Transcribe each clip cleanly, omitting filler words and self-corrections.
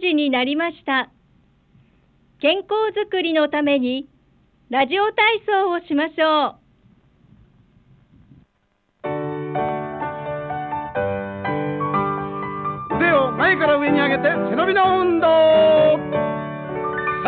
時になりました。健康づくりのためにラジオ体操をしましょう。 腕を前から上に上げて背伸びの運動。はい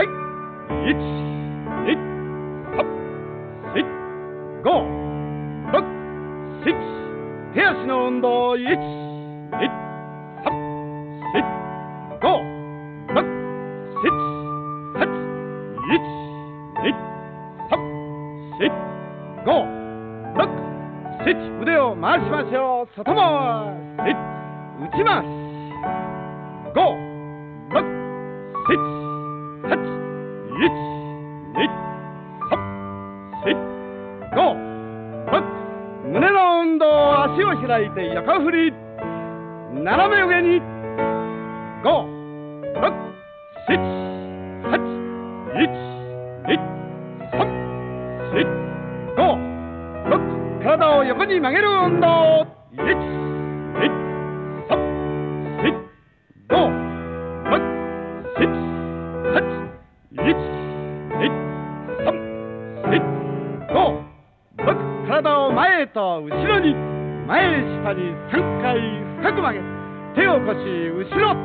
、1、2、3、4、5、6、7、手足の運動。1、2、3、4、5、6、7、8、1、2、3、4、5、6、7。腕を回しましょう。外回し、内回し。5、6、7、8、1、2、3、4、5、6。胸の運動。足を開いて横振り。斜め上に。5、6、7、8、1、2、3、4、5、6。体を横に曲げる運動。1、2、3、4、5、6、7、8、1、2、3、4、5、6。体を前へと後ろに、前下に3回深く曲げ、手を腰後ろ、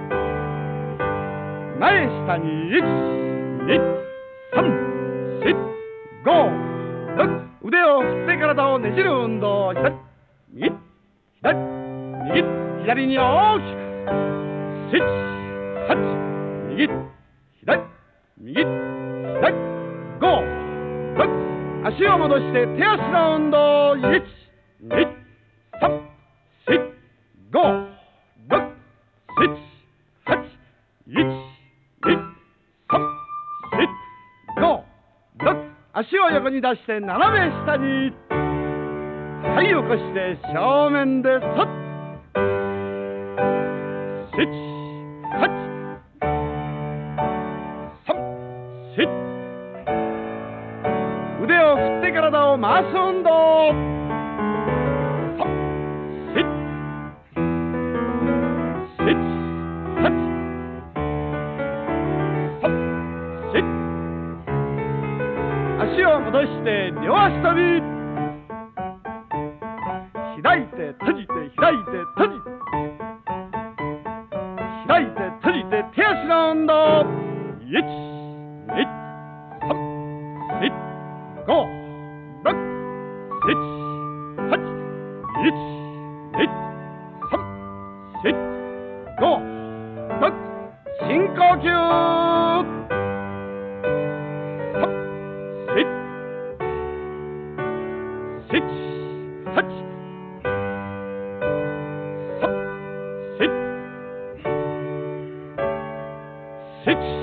前下に。1、2、3、4、5、6。腕を振って体をねじる運動。左、右、左、右、左に大きく。7、8、右、左、右、左、5、6。足を戻して手足の運動。1、2、3、4、5、6、7、8、1、2、3、4、5、6。足を横に出して斜め下に。はい、起こして正面でそっ。7、8、3、4。腕を振って体を回す運動。3、4、7、8、3、4。足を戻して両足跳び。開いて閉じて開いて閉じて開いて閉じて手足の運動。1、2、3、4、5、6、7、8、1、2、3、4、5、6。深呼吸。3、4、7、8、3、4、7。